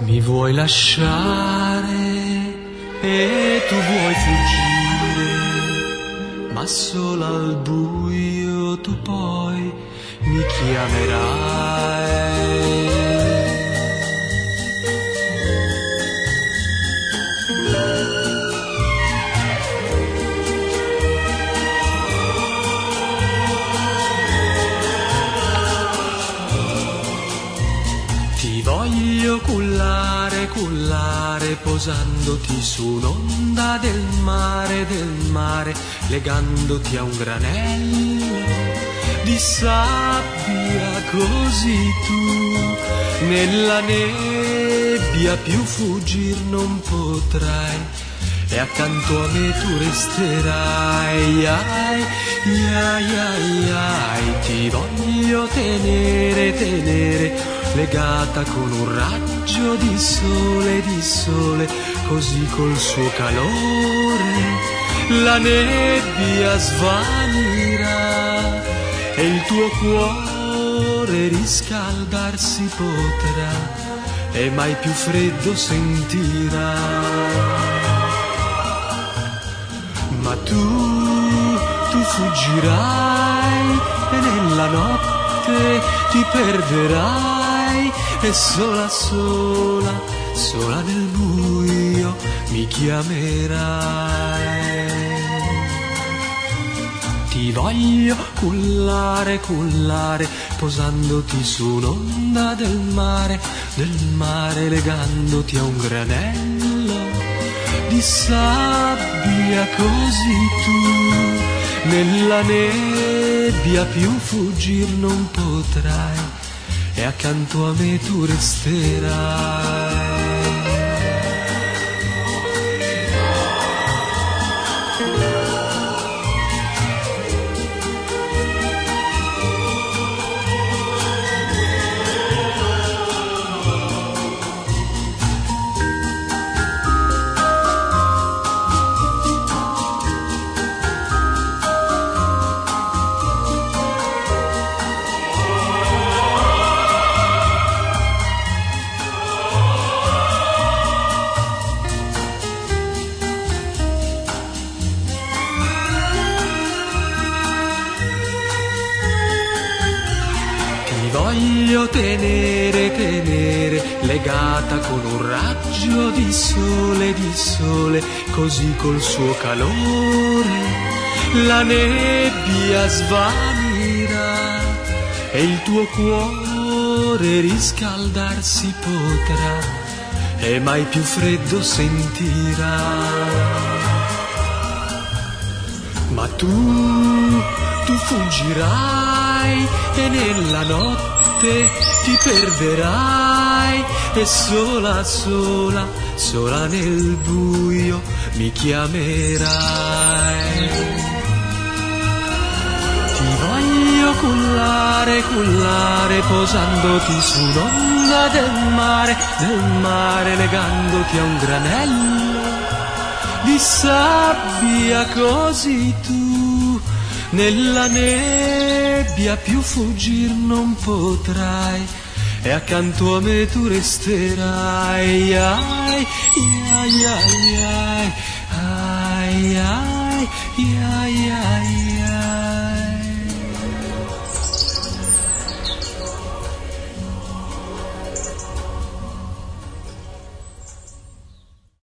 Mi vuoi lasciare e tu vuoi fuggire, ma solo al buio tu poi mi chiamerai. Ti voglio cullare, cullare, posandoti su un'onda del mare, legandoti a un granello di sabbia, così tu nella nebbia più fuggir non potrai, e accanto a me tu resterai. Ai, ai, ai, ai, ti voglio tenere, tenere, legata con un raggio di sole, così col suo calore la nebbia svanirà e il tuo cuore riscaldarsi potrà e mai più freddo sentirà. Ma tu fuggirai e nella notte ti perderai e sola, sola, sola nel buio mi chiamerai. Ti voglio cullare, cullare, posandoti su un'onda del mare, legandoti a un granello di sabbia, così tu nella nebbia più fuggir non potrai e accanto a me tu resterai. Voglio tenere, tenere, legata con un raggio di sole, così col suo calore la nebbia svanirà e il tuo cuore riscaldarsi potrà e mai più freddo sentirà. Ma tu fuggirai e nella notte ti perderai e sola, sola, sola nel buio mi chiamerai. Ti voglio cullare, cullare, posandoti su un'onda del mare, legandoti a un granello di sabbia, così tu nella nebbia più fuggir non potrai e accanto a me tu resterai. Ai, ai, ai, ai, ai, ai, ai, ai, ai.